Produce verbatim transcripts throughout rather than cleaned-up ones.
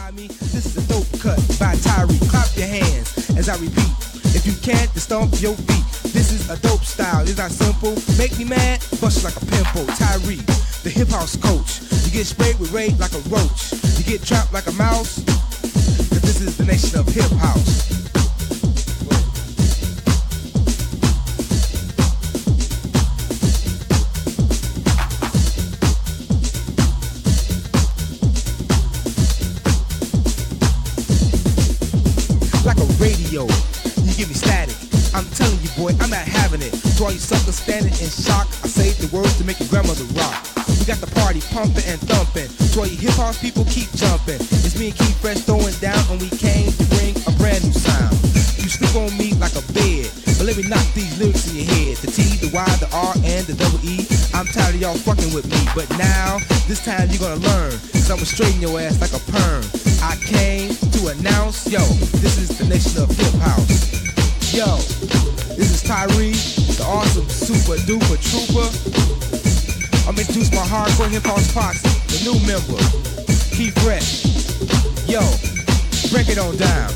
find me. This is a dope cut by Tyree. Clap your hands as I repeat. If you can't, then stomp your feet. This is a dope style, it's not simple. Make me mad, bust like a pimple. Tyree, the hip house coach. You get sprayed with raid like a roach. You get trapped like a mouse. Cause this is the nation of hip house. Like a radio, you give me static. I'm telling you, boy, I'm not having it. To all you suckers standing in shock, I say the words to make your grandmother rock. We got the party pumping and thumping. To all you hip hop people, keep jumping. It's me and Keith Fresh throwing down, and we came to bring a brand new sound. You sleep on me like a bed, but let me knock these lyrics in your head. The T, the Y, the R, and the double E. I'm tired of y'all fucking with me, but now, this time you're gonna learn. Cause I'ma straighten your ass like a perm. I came to announce, yo, this is the nation of hip house. Yo, this is Tyree, the awesome super duper trooper. I'm introduce my hardcore hip house posse, the new member, Keith Fresh. Yo, break it on down.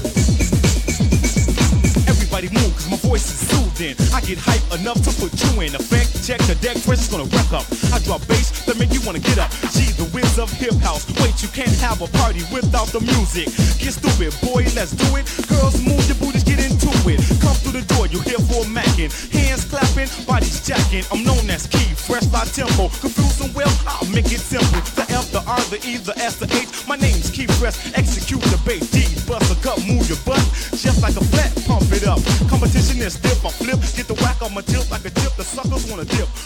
Everybody move, cause my voice is soothing. I get hype enough to put you in effect. Check the deck, Fresh is gonna wreck up. I drop bass that make you wanna get up. Gee, the whiz of hip house. Wait, you can't have a party without the music. Get stupid, boy, let's do it. Girls, move your booties, get into it. Come through the door, you hear for macking. Hands clapping, bodies jacking. I'm known as Keith Fresh by tempo. Confusing well, I'll make it simple. The F, the R, the E, the S, the H. My name's Keith Fresh. Execute the bass. D, bust a cup, move your butt. Just like a flat, pump it up. Competition is stiff, I flip. Get the whack on my tip like a tip. The suckers wanna dip.